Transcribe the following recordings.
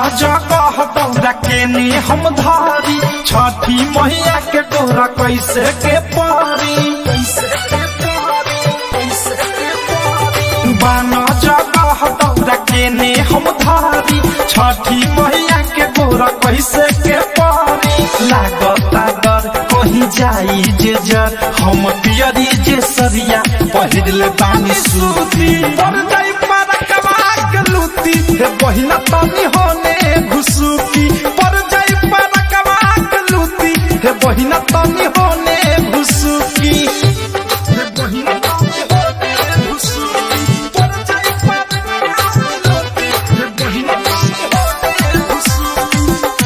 जगह दौरा के ने हम धारी छठी मैया के डोरा कैसे के पारी बाना जगह दौरा के ने हम धारी छठी मैया के डोरा कैसे के पारी लागता डर कहीं जाई जे जर हम पियरी जे सरिया पहिरले बानी सूती पर जाई पर कबाक लूती हे बहिना तनी होने घुसुकी पर जाई पर कबाक लूती हे बहिना तनी होने घुसुकी हे बहिना तनी होने घुसुकी पर जाई पर कबाक लूती हे बहिना तनी होने घुसुकी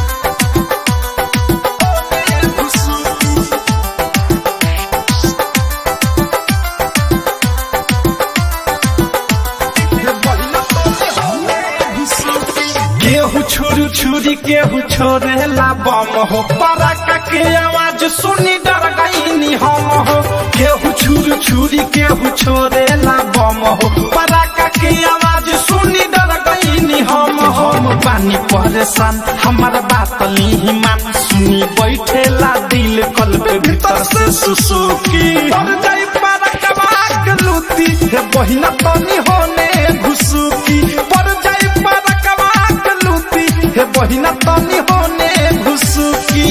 केहू छुरी छुरी केहू छोड़ेला बम हो पराका के आवाज सुनी डर गईनी हम हो केहू छुरी छुरी केहू छोड़ेला बम हो पराका के आवाज सुनी डर गईनी हम पानी परेशान हमारा बात ली मान सुनी बैठेला दिल कल्प भीतर से सुसुकी पर जाई पराका बाक लूती हे बहिना तनी होने घुसुकी पर जाई पराका बाक लूती हे बहिना तनी होने घुसुकी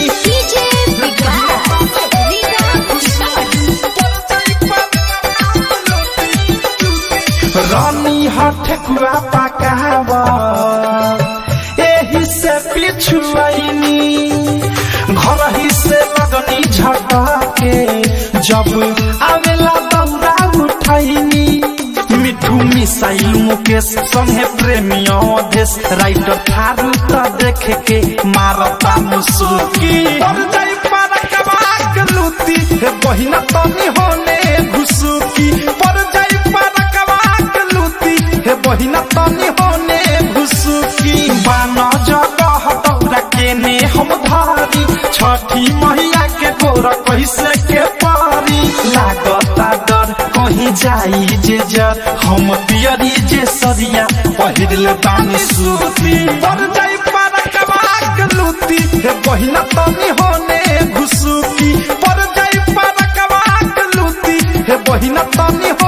रानी हठकुआ पकावा एही से पिछुआईनी घर ही से लगनी झटके जब आवेला दौरा उठाईनी मिठू मिसाइल मुकेश संगे प्रेमियों देश राइटर थारू त देख के मारता मुसुकी पर जाई पर कबाक लूती हे बहिना तनी होने घुसुकी पर जाई पर कबाक लूती हे बहिना तनी होने घुसुकी बाना जगह दौरा के ने हम धारी छठी मैया के गोरा कैसे के पारी लागता डर कहीं जाई जे जर हम पियरी जे सरिया पहिरले बानी सूती पर जाई पर कबाक लूती हे बहिना तनी होने घुसुकी पर जाई पर कबाक लूती हे बहिना तनी